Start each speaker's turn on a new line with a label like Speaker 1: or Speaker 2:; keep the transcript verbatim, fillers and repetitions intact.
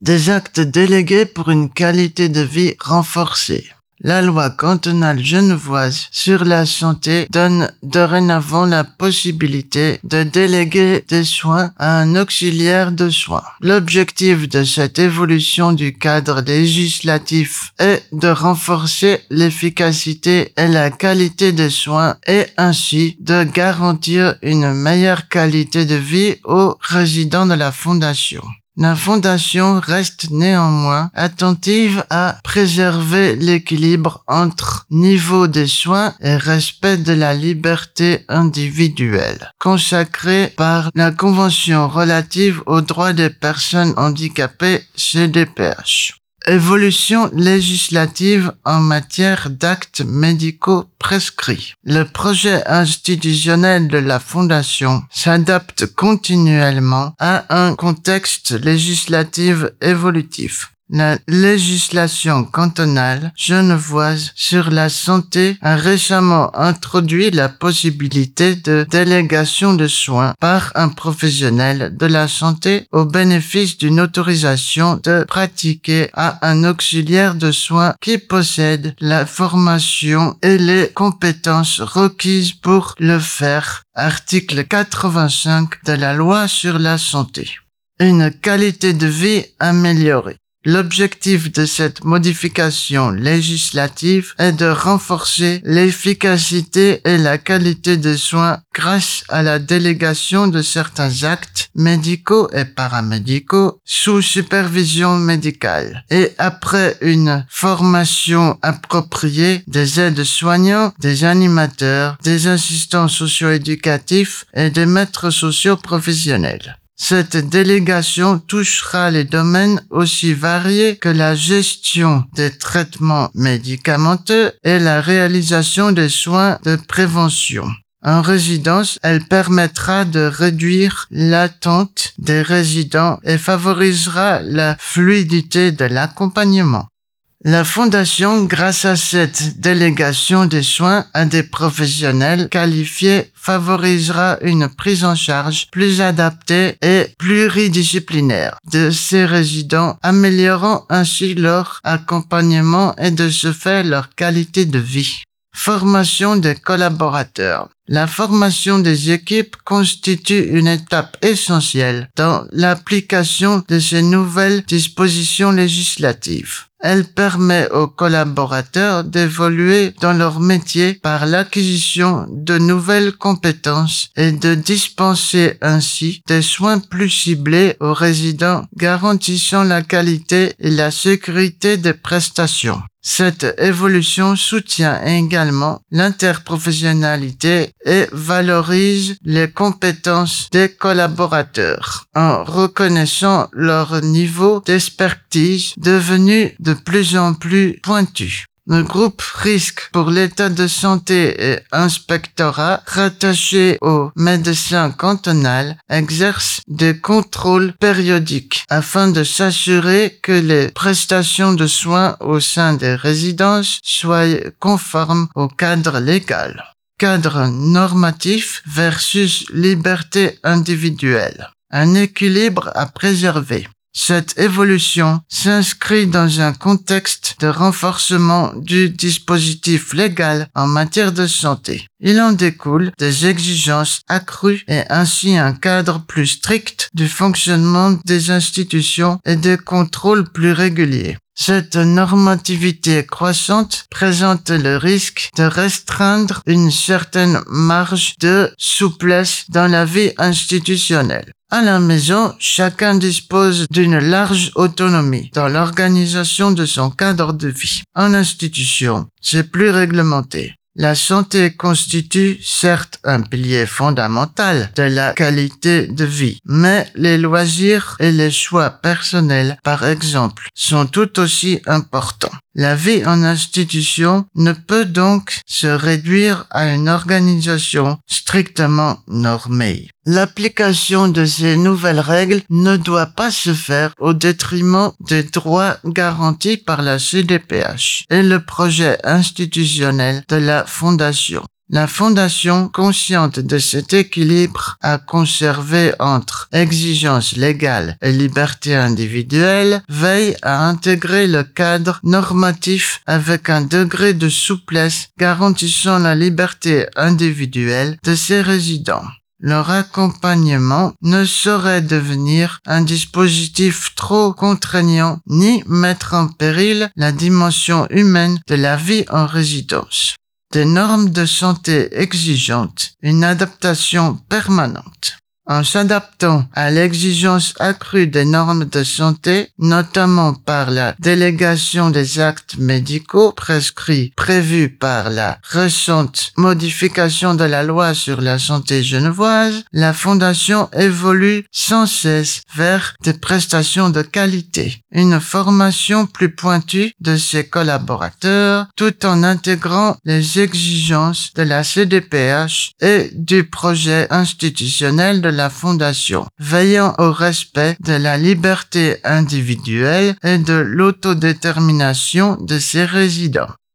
Speaker 1: Des actes délégués pour une qualité de vie renforcée. La loi cantonale genevoise sur la santé donne dorénavant la possibilité de déléguer des soins à un auxiliaire de soins. L'objectif de cette évolution du cadre législatif est de renforcer l'efficacité et la qualité des soins et ainsi de garantir une meilleure qualité de vie aux résidents de la Fondation. La Fondation reste néanmoins attentive à préserver l'équilibre entre niveau des soins et respect de la liberté individuelle, consacrée par la Convention relative aux droits des personnes handicapées C D P H. Évolution législative en matière d'actes médicaux prescrits. Le projet institutionnel de la Fondation s'adapte continuellement à un contexte législatif évolutif. La législation cantonale genevoise sur la santé a récemment introduit la possibilité de délégation de soins par un professionnel de la santé au bénéfice d'une autorisation de pratiquer à un auxiliaire de soins qui possède la formation et les compétences requises pour le faire. Article quatre-vingt-cinq de la loi sur la santé. Une qualité de vie améliorée. L'objectif de cette modification législative est de renforcer l'efficacité et la qualité des soins grâce à la délégation de certains actes médicaux et paramédicaux sous supervision médicale et après une formation appropriée des aides-soignants, des animateurs, des assistants socio-éducatifs et des maîtres sociaux professionnels. Cette délégation touchera les domaines aussi variés que la gestion des traitements médicamenteux et la réalisation des soins de prévention. En résidence, elle permettra de réduire l'attente des résidents et favorisera la fluidité de l'accompagnement. La Fondation, grâce à cette délégation des soins à des professionnels qualifiés, favorisera une prise en charge plus adaptée et pluridisciplinaire de ces résidents, améliorant ainsi leur accompagnement et de ce fait leur qualité de vie. Formation des collaborateurs. La formation des équipes constitue une étape essentielle dans l'application de ces nouvelles dispositions législatives. Elle permet aux collaborateurs d'évoluer dans leur métier par l'acquisition de nouvelles compétences et de dispenser ainsi des soins plus ciblés aux résidents, garantissant la qualité et la sécurité des prestations. Cette évolution soutient également l'interprofessionnalité et valorise les compétences des collaborateurs en reconnaissant leur niveau d'expertise devenu de plus en plus pointu. Le groupe risque pour l'état de santé et inspectorat rattaché au médecin cantonal exerce des contrôles périodiques afin de s'assurer que les prestations de soins au sein des résidences soient conformes au cadre légal. Cadre normatif versus liberté individuelle. Un équilibre à préserver. Cette évolution s'inscrit dans un contexte de renforcement du dispositif légal en matière de santé. Il en découle des exigences accrues et ainsi un cadre plus strict du fonctionnement des institutions et des contrôles plus réguliers. Cette normativité croissante présente le risque de restreindre une certaine marge de souplesse dans la vie institutionnelle. À la maison, chacun dispose d'une large autonomie dans l'organisation de son cadre de vie. En institution, c'est plus réglementé. La santé constitue certes un pilier fondamental de la qualité de vie, mais les loisirs et les choix personnels, par exemple, sont tout aussi importants. La vie en institution ne peut donc se réduire à une organisation strictement normée. L'application de ces nouvelles règles ne doit pas se faire au détriment des droits garantis par la C D P H et le projet institutionnel de la Fondation. La Fondation, consciente de cet équilibre à conserver entre exigences légales et liberté individuelle, veille à intégrer le cadre normatif avec un degré de souplesse garantissant la liberté individuelle de ses résidents. Leur accompagnement ne saurait devenir un dispositif trop contraignant ni mettre en péril la dimension humaine de la vie en résidence. Des normes de santé exigeantes, une adaptation permanente. En s'adaptant à l'exigence accrue des normes de santé, notamment par la délégation des actes médicaux prescrits prévus par la récente modification de la loi sur la santé genevoise, la Fondation évolue sans cesse vers des prestations de qualité, une formation plus pointue de ses collaborateurs, tout en intégrant les exigences de la C D P H et du projet institutionnel de la Fondation, veillant au respect de la liberté individuelle et de l'autodétermination de ses résidents.